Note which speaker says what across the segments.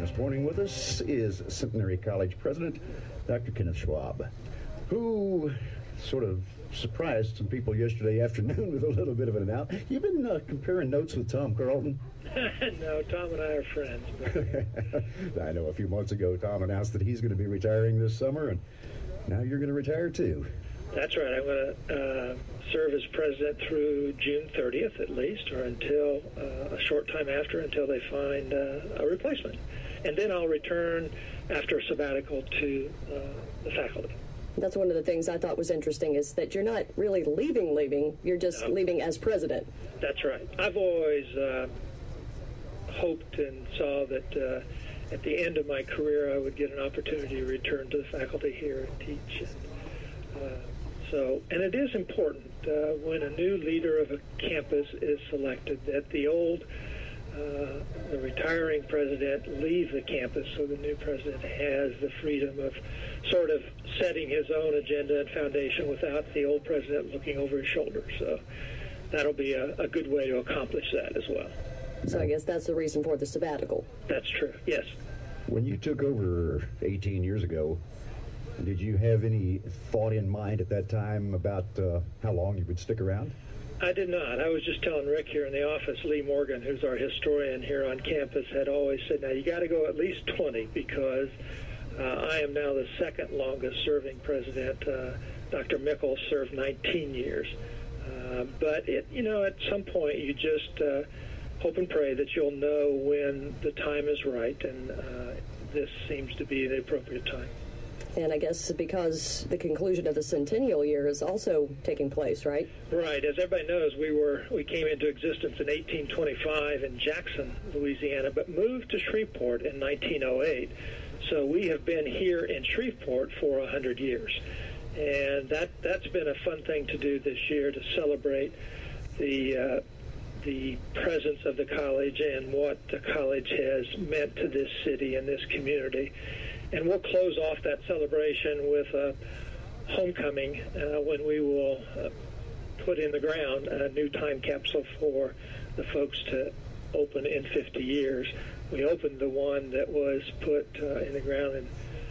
Speaker 1: And this morning with us is Centenary College President Dr. Kenneth Schwab, who sort of surprised some people yesterday afternoon with a little bit of an announcement. You've been comparing notes with Tom Carlton?
Speaker 2: No, Tom and I are friends. But...
Speaker 1: I know a few months ago Tom announced that he's going to be retiring this summer, and now you're going to retire too.
Speaker 2: That's right. I'm going to serve as president through June 30th at least, or until a short time after, until they find a replacement. And then I'll return after a sabbatical to the faculty.
Speaker 3: That's one of the things I thought was interesting, is that you're not really leaving. You're just leaving as president.
Speaker 2: That's right. I've always hoped and saw that at the end of my career I would get an opportunity to return to the faculty here and teach. And it is important when a new leader of a campus is selected that the retiring president leave the campus, so the new president has the freedom of sort of setting his own agenda and foundation without the old president looking over his shoulder. So that'll be a good way to accomplish that as well.
Speaker 3: So I guess that's the reason for the sabbatical.
Speaker 2: That's true, yes.
Speaker 1: When you took over 18 years ago, did you have any thought in mind at that time about how long you would stick around?
Speaker 2: I did not. I was just telling Rick here in the office, Lee Morgan, who's our historian here on campus, had always said, now you got to go at least 20, because I am now the second longest serving president. Dr. Mickles served 19 years. But at some point you just hope and pray that you'll know when the time is right, and this seems to be the appropriate time.
Speaker 3: And I guess because the conclusion of the centennial year is also taking place, right?
Speaker 2: Right. As everybody knows, we came into existence in 1825 in Jackson, Louisiana, but moved to Shreveport in 1908. So we have been here in Shreveport for 100 years. And that's been a fun thing to do this year, to celebrate the presence of the college and what the college has meant to this city and this community. And we'll close off that celebration with a homecoming when we will put in the ground a new time capsule for the folks to open in 50 years. We opened the one that was put in the ground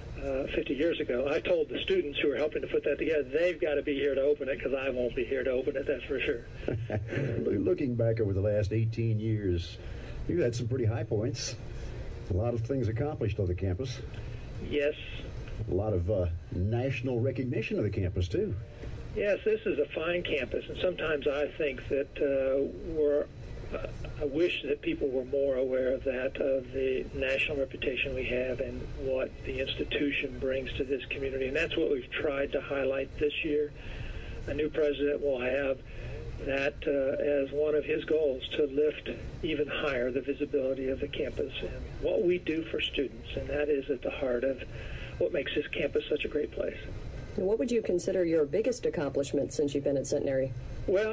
Speaker 2: 50 years ago. I told the students who were helping to put that together, they've got to be here to open it, because I won't be here to open it, that's for sure.
Speaker 1: Looking back over the last 18 years, you've had some pretty high points. A lot of things accomplished on the campus.
Speaker 2: Yes.
Speaker 1: A lot of national recognition of the campus, too.
Speaker 2: Yes, this is a fine campus, and sometimes I think that I wish that people were more aware of that, of the national reputation we have and what the institution brings to this community. And that's what we've tried to highlight this year. A new president will have that as one of his goals, to lift even higher the visibility of the campus and what we do for students. And that is at the heart of what makes this campus such a great place.
Speaker 3: And what would you consider your biggest accomplishment since you've been at Centenary?
Speaker 2: Well,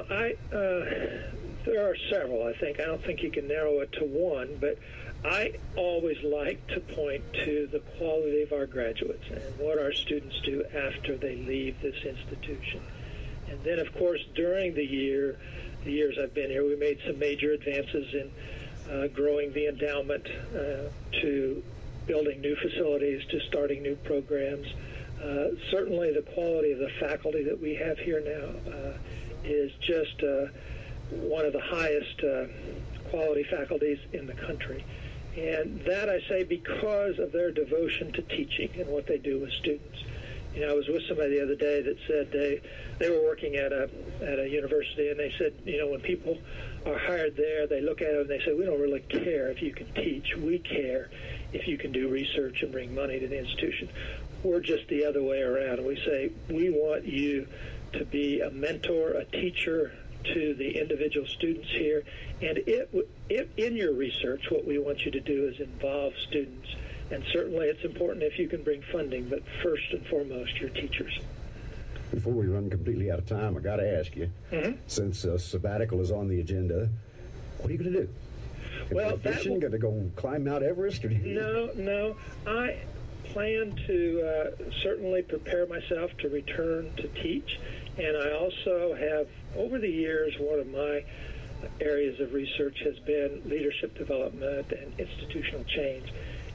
Speaker 2: there are several, I think. I don't think you can narrow it to one, but I always like to point to the quality of our graduates and what our students do after they leave this institution. And then, of course, during the years I've been here, we made some major advances in growing the endowment, to building new facilities, to starting new programs. Certainly the quality of the faculty that we have here now is just one of the highest quality faculties in the country. And that I say because of their devotion to teaching and what they do with students. I was with somebody the other day that said they were working at a university, and they said, when people are hired there, they look at it and they say, we don't really care if you can teach. We care if you can do research and bring money to the institution. We're just the other way around. We say, we want you to be a mentor, a teacher to the individual students here. And in your research, what we want you to do is involve students. And certainly it's important if you can bring funding, but first and foremost, your teachers.
Speaker 1: Before we run completely out of time, I got to ask you, since sabbatical is on the agenda, what are you going to do?
Speaker 2: Well,
Speaker 1: going to go climb Mount Everest? Or
Speaker 2: No. I plan to certainly prepare myself to return to teach. And I also have, over the years, one of my areas of research has been leadership development and institutional change.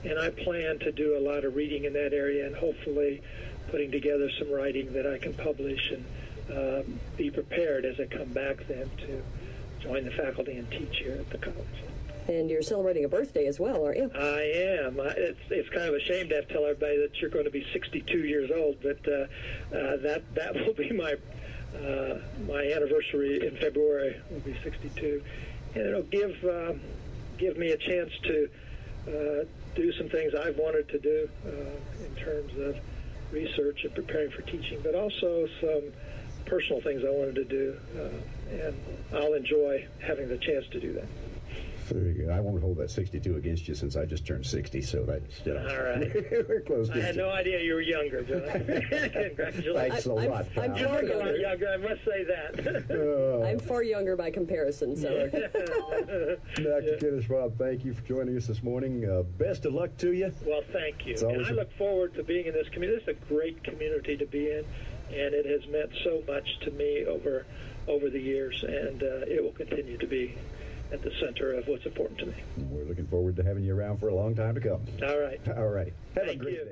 Speaker 2: and I plan to do a lot of reading in that area and hopefully putting together some writing that I can publish and be prepared as I come back then to join the faculty and teach here at the college.
Speaker 3: And you're celebrating a birthday as well, aren't you?
Speaker 2: I am. It's kind of a shame to have to tell everybody that you're going to be 62 years old, but that will be my anniversary in February. Will be 62, and it'll give me a chance to do some things I've wanted to do in terms of research and preparing for teaching, but also some personal things I wanted to do, and I'll enjoy having the chance to do that.
Speaker 1: Very good. I won't hold that 62 against you since I just turned 60, so that's,
Speaker 2: All right.
Speaker 1: we're close to
Speaker 2: I had no idea you were younger, John. Congratulations.
Speaker 1: Thanks a lot,
Speaker 3: I'm
Speaker 1: pal.
Speaker 3: far
Speaker 2: You're a lot
Speaker 3: younger.
Speaker 2: younger, I must say that.
Speaker 3: I'm far younger by comparison, so.
Speaker 1: Dr. Kenneth Schwab, thank you for joining us this morning. Best of luck to you.
Speaker 2: Well, thank you.
Speaker 1: It's always
Speaker 2: And I look forward to being in this community. This is a great community to be in, and it has meant so much to me over the years, and it will continue to be at the center of what's important to me.
Speaker 1: We're looking forward to having you around for a long time to come.
Speaker 2: All right.
Speaker 1: All right. Have a
Speaker 2: Thank
Speaker 1: great
Speaker 2: you.
Speaker 1: day.